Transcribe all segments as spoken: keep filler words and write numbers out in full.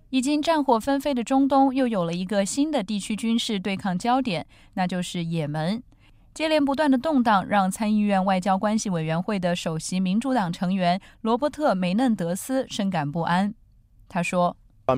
已经战火纷飞的中东又有了一个新的地区军事对抗焦点，那就是也门。接连不断的动荡让参议院外交关系委员会的首席民主党成员罗伯特·梅嫩德斯深感不安。他说， 我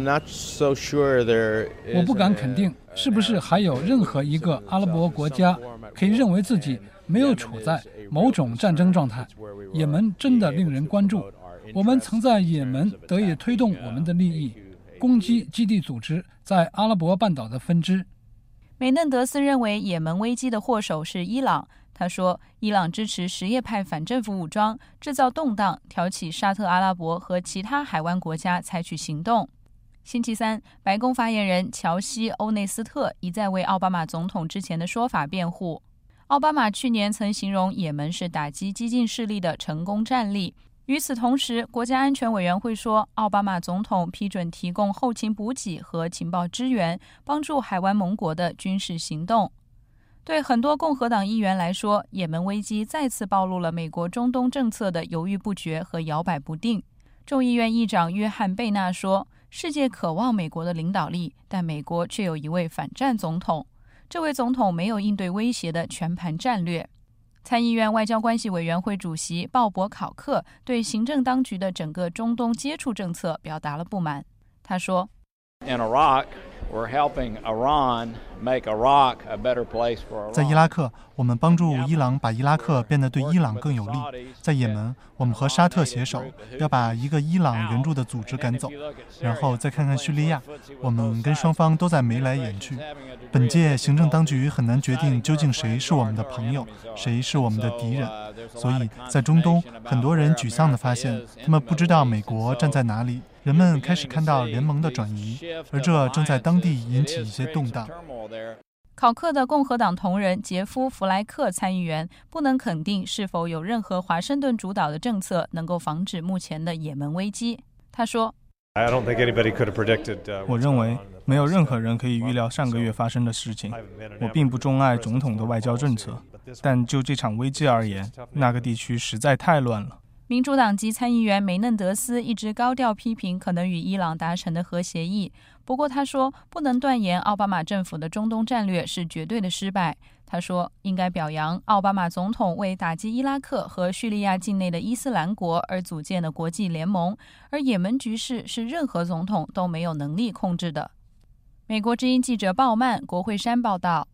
不敢肯定是不是还有任何一个阿拉伯国家可以认为自己没有处在某种战争状态。也门真的令人关注，我们曾在也门得以推动我们的利益，攻击基地组织在阿拉伯半岛的分支。 梅嫩德斯认为也门危机的祸首是伊朗。他说，伊朗支持什叶派反政府武装，制造动荡，挑起沙特阿拉伯和其他海湾国家采取行动。星期三，白宫发言人乔西·欧内斯特一再为奥巴马总统之前的说法辩护。奥巴马去年曾形容也门是打击激进势力的成功战例。与此同时，国家安全委员会说，奥巴马总统批准提供后勤补给和情报支援，帮助海湾盟国的军事行动。对很多共和党议员来说，也门危机再次暴露了美国中东政策的犹豫不决和摇摆不定。众议院议长约翰·贝纳说，世界渴望美国的领导力，但美国却有一位反战总统。这位总统没有应对威胁的全盘战略。参议院外交关系委员会主席鲍勃·考克对行政当局的整个中东接触政策表达了不满。他说， In Iraq, we're helping Iran make Iraq a better place for Iran. 在伊拉克，我们帮助伊朗把伊拉克变得对伊朗更有利。在也门，我们和沙特携手，要把一个伊朗援助的组织赶走。然后再看看叙利亚，我们跟双方都在眉来眼去。本届行政当局很难决定究竟谁是我们的朋友，谁是我们的敌人。所以在中东，很多人沮丧地发现，他们不知道美国站在哪里。人们开始看到联盟的转移，而这正在当地引起一些动荡。 考克的共和党同仁杰夫·弗莱克参议员不能肯定是否有任何华盛顿主导的政策能够防止目前的也门危机。他说， 我认为没有任何人可以预料上个月发生的事情。我并不钟爱总统的外交政策，但就这场危机而言，那个地区实在太乱了。 民主党籍参议员梅嫩德斯一直高调批评可能与伊朗达成的核协议，不过他说不能断言奥巴马政府的中东战略是绝对的失败。他说应该表扬奥巴马总统为打击伊拉克和叙利亚境内的伊斯兰国而组建的国际联盟，而也门局势是任何总统都没有能力控制的。美国之音记者鲍曼、国会山报道。